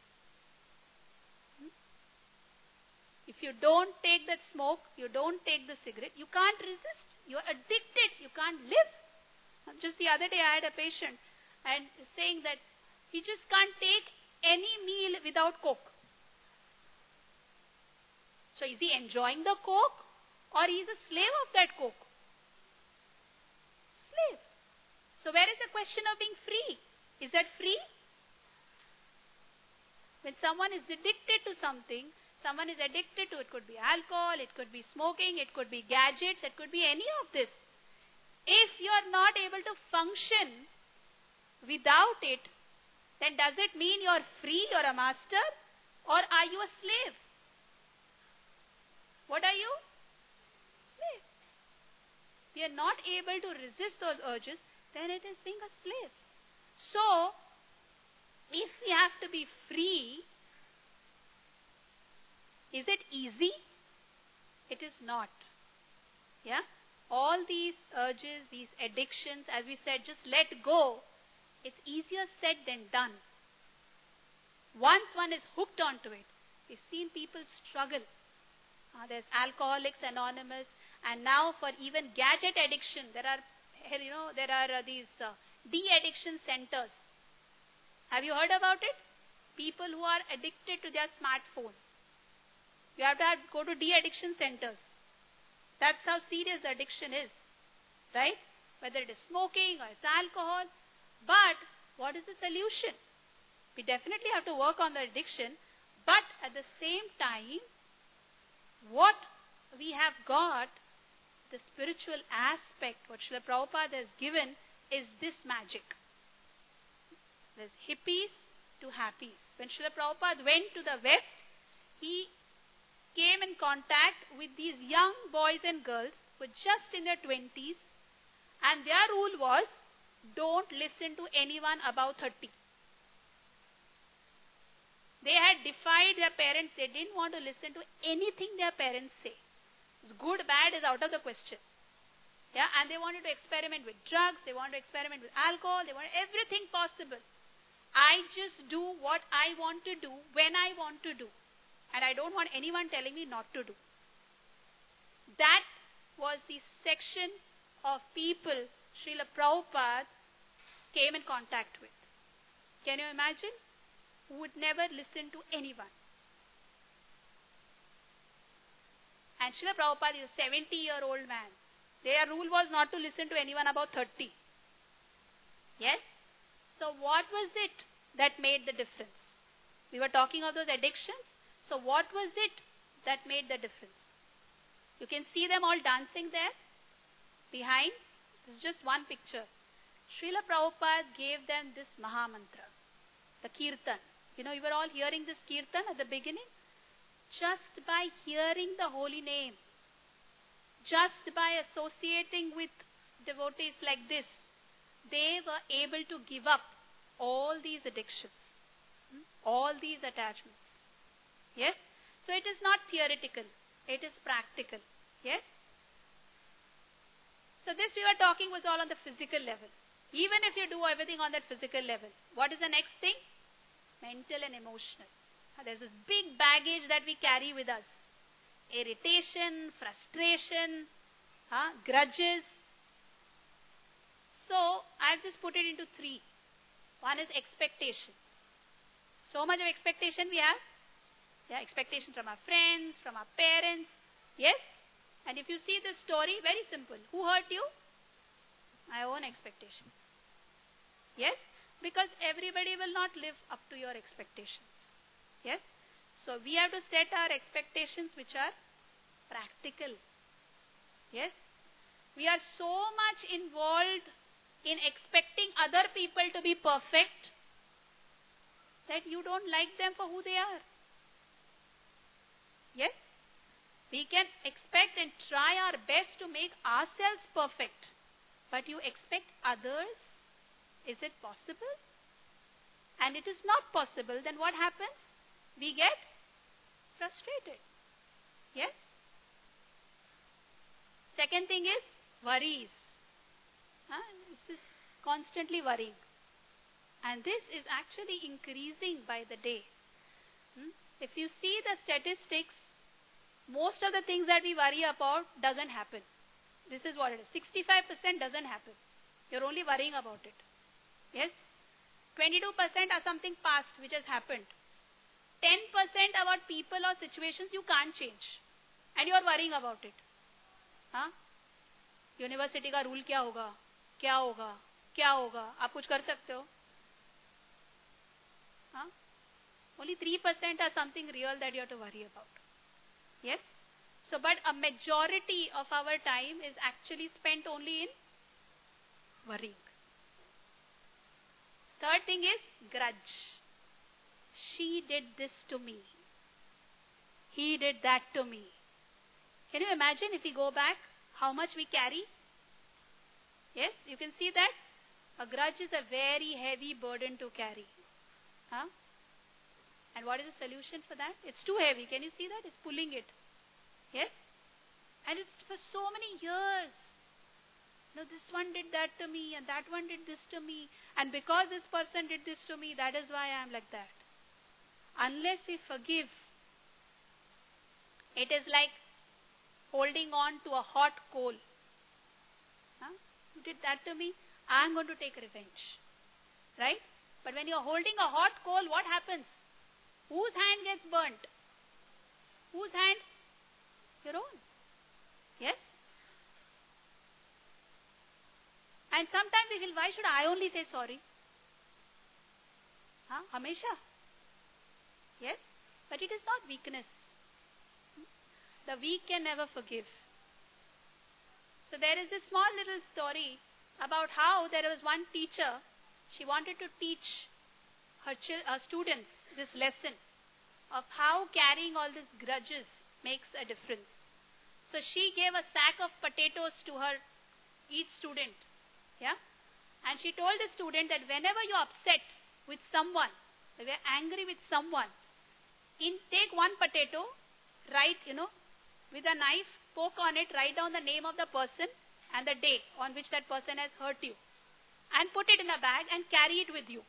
If you don't take that smoke, you don't take the cigarette, you can't resist. You are addicted. You can't live. Just the other day I had a patient and saying that he just can't take any meal without Coke. So is he enjoying the Coke or he is a slave of that Coke? Slave. So where is the question of being free? Is that free? When someone is addicted to something, someone is addicted to, it could be alcohol, it could be smoking, it could be gadgets, it could be any of this. If you are not able to function without it, then does it mean you are free, you are a master, or are you a slave? What are you? Slave. We are not able to resist those urges, then it is being a slave. So, if we have to be free, is it easy? It is not. Yeah? All these urges, these addictions, as we said, just let go. It's easier said than done. Once one is hooked onto it, we've seen people struggle. Uh, there's Alcoholics Anonymous, and now for even gadget addiction, there are, you know, there are uh, these uh, de-addiction centers. Have you heard about it? People who are addicted to their smartphone. You have to have, go to de-addiction centers. That's how serious the addiction is. Right? Whether it is smoking or it's alcohol. But what is the solution? We definitely have to work on the addiction. But at the same time, what we have got, the spiritual aspect, what Srila Prabhupada has given, is this magic. There's hippies to happies. When Srila Prabhupada went to the West, he came in contact with these young boys and girls who were just in their twenties, and their rule was, don't listen to anyone above thirty. They had defied their parents. They didn't want to listen to anything their parents say. It's good, bad is out of the question. Yeah, and they wanted to experiment with drugs. They wanted to experiment with alcohol. They wanted everything possible. I just do what I want to do when I want to do. And I don't want anyone telling me not to do. That was the section of people Srila Prabhupada came in contact with. Can you imagine? Who would never listen to anyone. And Srila Prabhupada is a seventy-year-old man. Their rule was not to listen to anyone above thirty. Yes? So what was it that made the difference? We were talking of those addictions. So what was it that made the difference? You can see them all dancing there. Behind, this is just one picture. Srila Prabhupada gave them this Mahamantra, the Kirtan. You know, you were all hearing this Kirtan at the beginning. Just by hearing the holy name, just by associating with devotees like this, they were able to give up all these addictions, all these attachments. Yes? So it is not theoretical, it is practical. Yes? So this we were talking was all on the physical level. Even if you do everything on that physical level, what is the next thing? Mental and emotional. There's this big baggage that we carry with us. Irritation, frustration, huh, grudges. So, I've just put it into three. One is expectation. So much of expectation we have. Yeah, expectation from our friends, from our parents. Yes? And if you see this story, very simple. Who hurt you? My own expectations. Yes? Because everybody will not live up to your expectations. Yes? So we have to set our expectations which are practical. Yes? We are so much involved in expecting other people to be perfect that you don't like them for who they are. Yes? We can expect and try our best to make ourselves perfect. But you expect others? Is it possible? And it is not possible, then what happens? We get frustrated. Yes? Second thing is worries. Huh? This is constantly worrying. And this is actually increasing by the day. Hmm? If you see the statistics, most of the things that we worry about doesn't happen. This is what it is. sixty-five percent doesn't happen. You're only worrying about it. Yes? twenty-two percent are something past which has happened. ten percent about people or situations you can't change. And you are worrying about it. Huh? University का rule क्या होगा, क्या होगा, क्या होगा, आप कुछ कर सकते हो? Huh? Only three percent are something real that you have to worry about. Yes? So, but a majority of our time is actually spent only in worrying. Third thing is grudge. She did this to me. He did that to me. Can you imagine if we go back, how much we carry? Yes, you can see that. A grudge is a very heavy burden to carry. Huh? And what is the solution for that? It's too heavy. Can you see that? It's pulling it. Yes? And it's for so many years. No, this one did that to me and that one did this to me. And because this person did this to me, that is why I am like that. Unless we forgive, it is like holding on to a hot coal. Huh? You did that to me, I am going to take revenge. Right? But when you are holding a hot coal, what happens? Whose hand gets burnt? Whose hand? Your own. Yes? And sometimes we feel, why should I only say sorry? Huh? Hamesha. Yes? But it is not weakness. The weak can never forgive. So there is this small little story about how there was one teacher, she wanted to teach her, chil- her students this lesson of how carrying all these grudges makes a difference. So she gave a sack of potatoes to her, each student. Yeah? And she told the student that whenever you're upset with someone, if you're angry with someone, in take one potato, write, you know, with a knife, poke on it, write down the name of the person and the day on which that person has hurt you. And put it in a bag and carry it with you.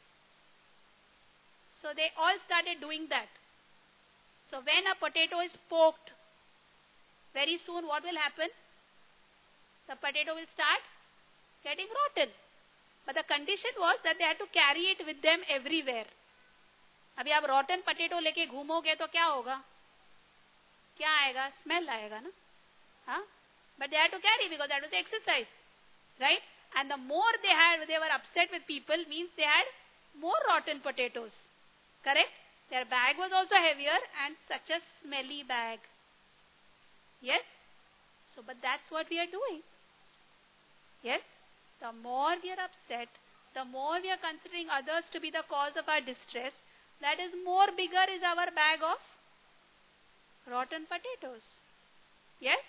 So they all started doing that. So when a potato is poked, very soon what will happen? The potato will start getting rotten. But the condition was that they had to carry it with them everywhere. अभी आप rotten potato लेके घूमोगे तो क्या होगा? क्या आएगा? Smell आएगा ना? हाँ? But they had to carry because that was the exercise, right? And the more they had, they were upset with people, means they had more rotten potatoes. Correct? Their bag was also heavier and such a smelly bag. Yes? So, but that's what we are doing. Yes? The more we are upset, the more we are considering others to be the cause of our distress, that is more bigger is our bag of rotten potatoes. Yes?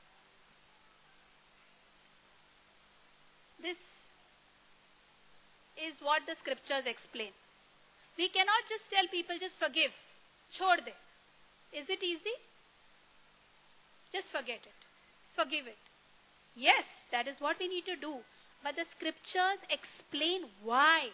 This is what the scriptures explain. We cannot just tell people, just forgive. Chhod de. Is it easy? Just forget it. Forgive it. Yes, that is what we need to do. But the scriptures explain why.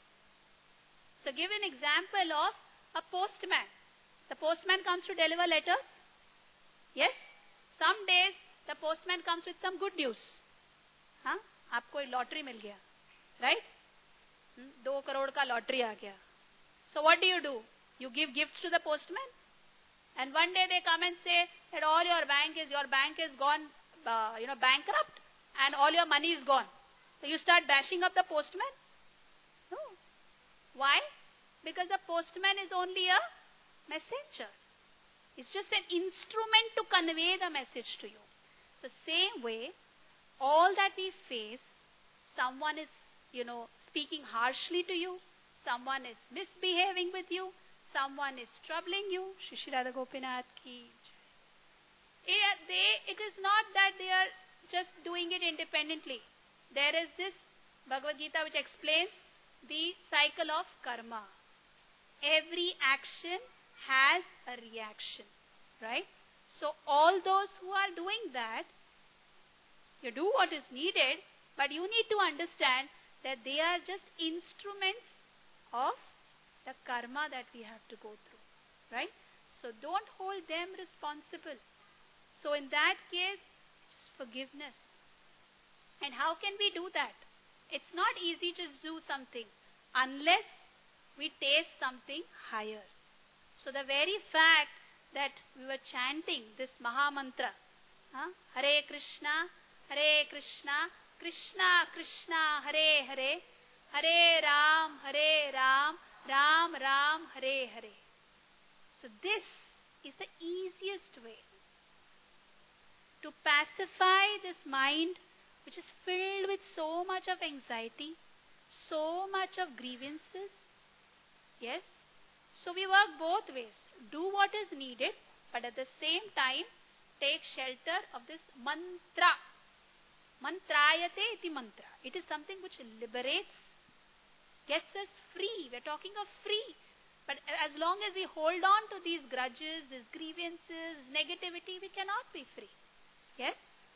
So give an example of a postman. The postman comes to deliver letters. Yes? Some days the postman comes with some good news. हाँ? आपको एक lottery मिल गया. Right? दो करोड़ का lottery आ गया. So what do you do? You give gifts to the postman? And one day they come and say that all your bank is, your bank is gone, uh, you know, bankrupt and all your money is gone. So you start bashing up the postman? No. Why? Because the postman is only a messenger. It's just an instrument to convey the message to you. So same way, all that we face, someone is, you know, speaking harshly to you, someone is misbehaving with you, someone is troubling you. Shri Shri Radha Gopinath ki jai. They, it is not that they are just doing it independently. There is this Bhagavad Gita which explains the cycle of karma. Every action has a reaction, right? So all those who are doing that, you do what is needed, but you need to understand that they are just instruments of the karma that we have to go through, right? So don't hold them responsible. So in that case, just forgiveness. And how can we do that? It's not easy to do something unless we taste something higher. So the very fact that we were chanting this Maha Mantra, huh? Hare Krishna, Hare Krishna, Krishna Krishna, Hare Hare, Hare Ram, Hare Ram, Ram Ram, Hare Hare. So this is the easiest way to pacify this mind which is filled with so much of anxiety, so much of grievances. Yes? So we work both ways. Do what is needed, but at the same time, take shelter of this mantra. Mantrayate iti mantra. It is something which liberates, gets us free. We are talking of free. But as long as we hold on to these grudges, these grievances, negativity, we cannot be free. Yes?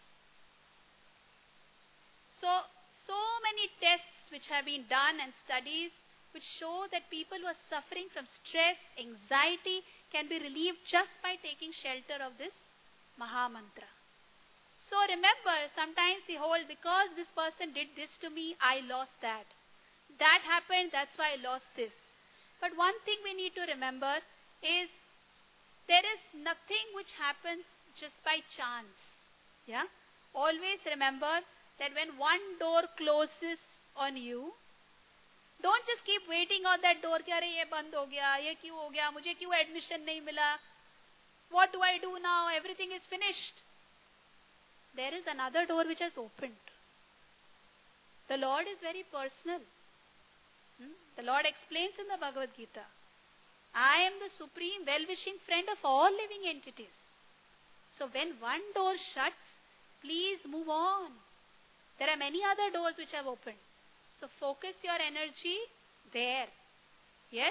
So, so many tests which have been done and studies which show that people who are suffering from stress, anxiety can be relieved just by taking shelter of this Maha Mantra. So remember, sometimes we hold, because this person did this to me, I lost that. That happened, that's why I lost this. But one thing we need to remember is there is nothing which happens just by chance. Yeah? Always remember that when one door closes on you, don't just keep waiting on that door कि अरे ये बंद हो गया, ये क्यों हो गया, मुझे क्यों admission नहीं मिला, what do I do now, everything is finished. There is another door which has opened. The Lord is very personal. Hmm? The Lord explains in the Bhagavad Gita, I am the supreme well-wishing friend of all living entities. So when one door shuts, please move on. There are many other doors which have opened. So focus your energy there. Yes?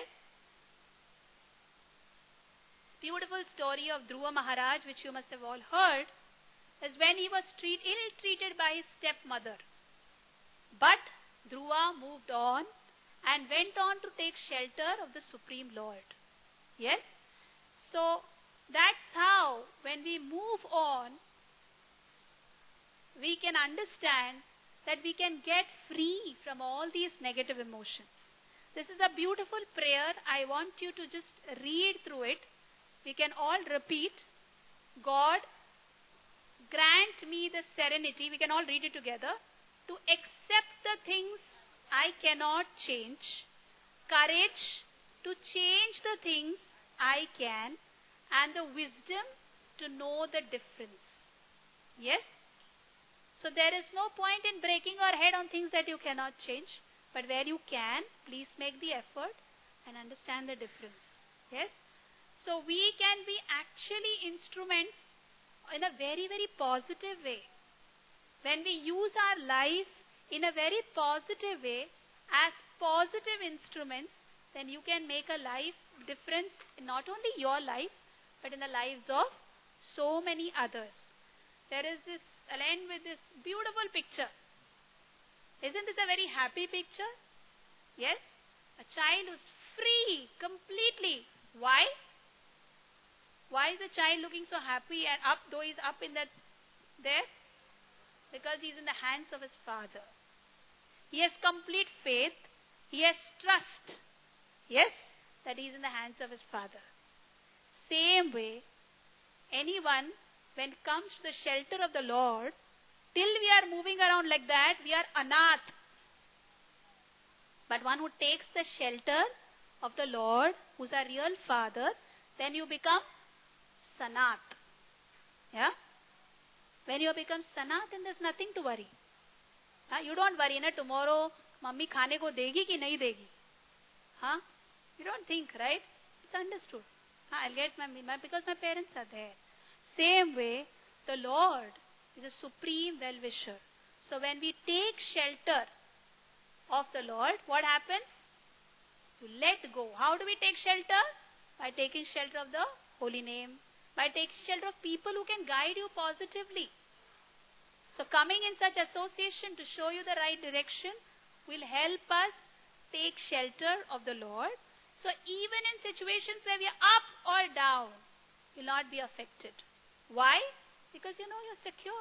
Beautiful story of Dhruva Maharaj, which you must have all heard, is when he was treat, ill-treated by his stepmother. But Dhruva moved on and went on to take shelter of the Supreme Lord. Yes? So that's how, when we move on, we can understand that we can get free from all these negative emotions. This is a beautiful prayer. I want you to just read through it. We can all repeat. God, grant me the serenity, we can all read it together, to accept the things I cannot change, courage to change the things I can, and the wisdom to know the difference. Yes? So there is no point in breaking your head on things that you cannot change, but where you can, please make the effort and understand the difference. Yes? So we can be actually instruments in a very, very positive way. When we use our life in a very positive way, as positive instruments, then you can make a life difference in not only your life, but in the lives of so many others. There is this, I'll end with this beautiful picture. Isn't this a very happy picture? Yes? A child who's free completely. Why? Why is the child looking so happy and up, though he's up in that there? Because he's in the hands of his father. He has complete faith. He has trust. Yes? That he's in the hands of his father. Same way, anyone, when it comes to the shelter of the Lord, till we are moving around like that, we are anath. But one who takes the shelter of the Lord, who's a real father, then you become Sanath. Yeah? When you become Sanath, then there's nothing to worry. Huh? You don't worry, na, tomorrow, mummy khane ko degi ki nahi degi? Huh? You don't think, right? It's understood. Huh? I'll get my, my, because my parents are there. Same way, the Lord is a supreme well-wisher. So when we take shelter of the Lord, what happens? You let go. How do we take shelter? By taking shelter of the holy name. By taking shelter of people who can guide you positively. So coming in such association to show you the right direction will help us take shelter of the Lord. So even in situations where we are up or down, you'll not be affected. Why? Because you know you're secure.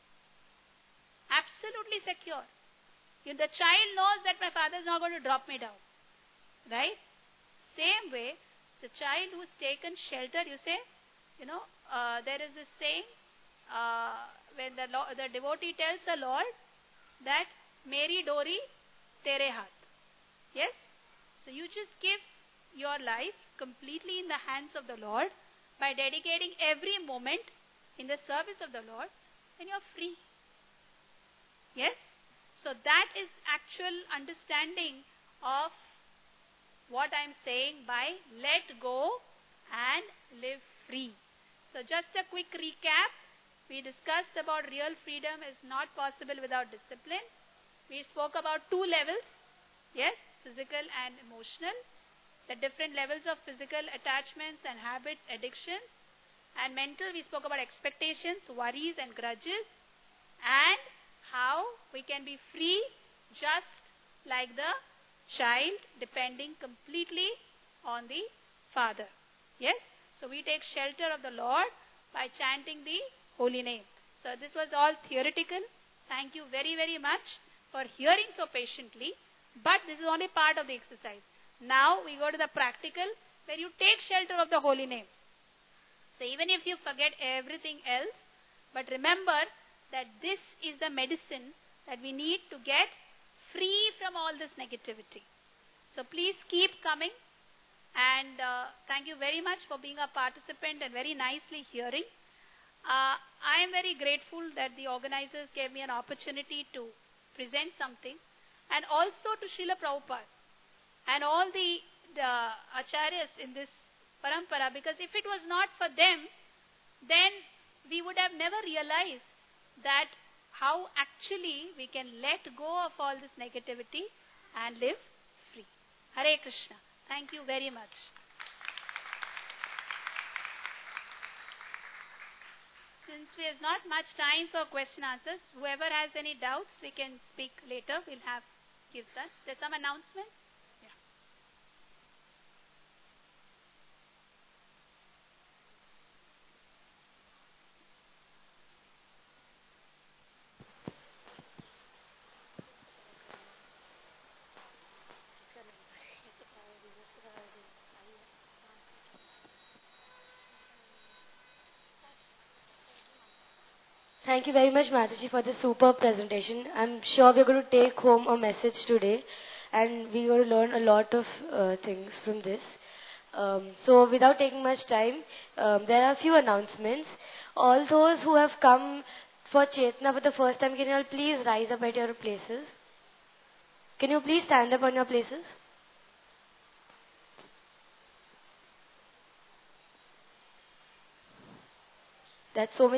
Absolutely secure. You, the child knows that my father is not going to drop me down. Right? Same way, the child who's taken shelter, you say, you know, uh, there is this saying, uh, when the, the devotee tells the Lord that, Meri Dori, Tere Haath. Yes? So you just give your life completely in the hands of the Lord by dedicating every moment in the service of the Lord, and you're free. Yes? So that is actual understanding of what I'm saying by let go and live free. So just a quick recap. We discussed about real freedom is not possible without discipline. We spoke about two levels. Yes, physical and emotional. The different levels of physical attachments and habits, addictions. And mental, we spoke about expectations, worries and grudges. And how we can be free just like the child, depending completely on the Father. Yes? So we take shelter of the Lord by chanting the holy name. So this was all theoretical. Thank you very, very much for hearing so patiently. But this is only part of the exercise. Now we go to the practical, where you take shelter of the holy name. So even if you forget everything else, but remember that this is the medicine that we need to get free from all this negativity. So please keep coming. And uh, thank you very much for being a participant and very nicely hearing. Uh, I am very grateful that the organizers gave me an opportunity to present something. And also to Srila Prabhupada and all the, the acharyas in this parampara. Because if it was not for them, then we would have never realized that how actually we can let go of all this negativity and live free. Hare Krishna. Thank you very much. Since there is not much time for question answers, whoever has any doubts, we can speak later. We'll have kirtan. There's some announcement? Yeah. Thank you very much, Mataji, for the superb presentation. I'm sure we're going to take home a message today, and we're going to learn a lot of uh, things from this. Um, so, without taking much time, um, there are a few announcements. All those who have come for Chetna for the first time, can you all please rise up at your places? Can you please stand up on your places? That's so many.